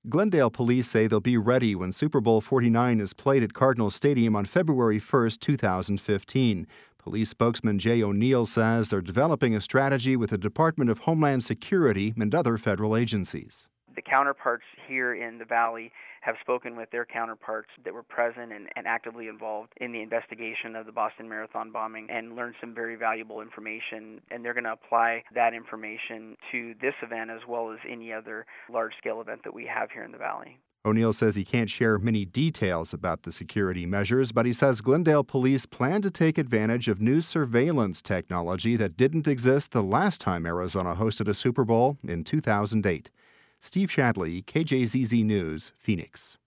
Glendale police say they'll be ready when Super Bowl 49 is played at Cardinal Stadium on February 1st, 2015. Police spokesman Jay O'Neill says they're developing a strategy with the Department of Homeland Security and other federal agencies. The counterparts here in the Valley have spoken with their counterparts that were present and actively involved in the investigation of the Boston Marathon bombing and learned some very valuable information. And they're going to apply that information to this event as well as any other large-scale event that we have here in the Valley. O'Neill says he can't share many details about the security measures, but he says Glendale police plan to take advantage of new surveillance technology that didn't exist the last time Arizona hosted a Super Bowl in 2008. Steve Shadley, KJZZ News, Phoenix.